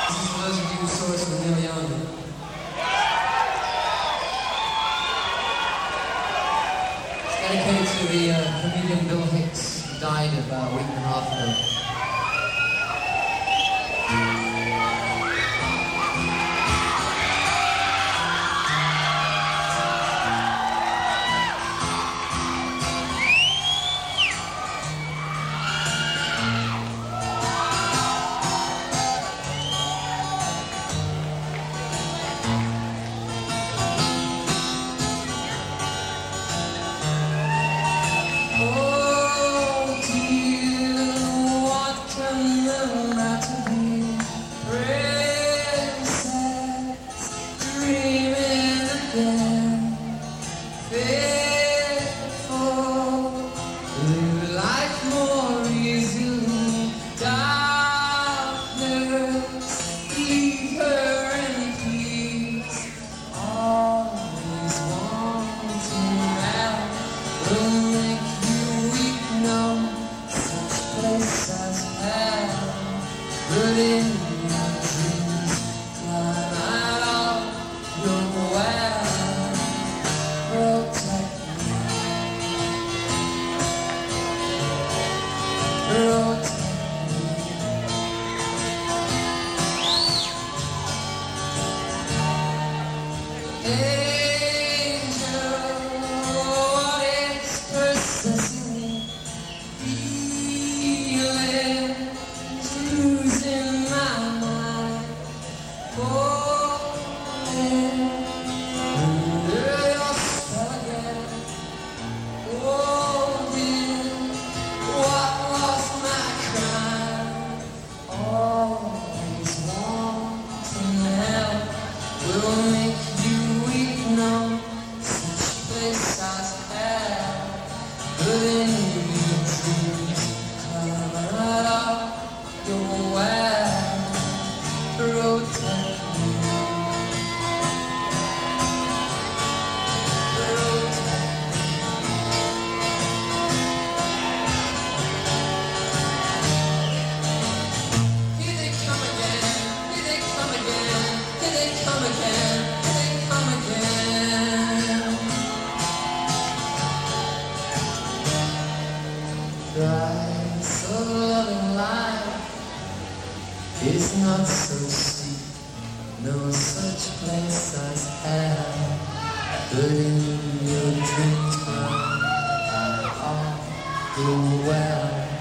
This is for those of you who saw us when we were young. It's dedicated to the comedian Bill Hicks, who died about a week and a half ago. It's not so steep, no such place as hell. But in your dreams, I all go well.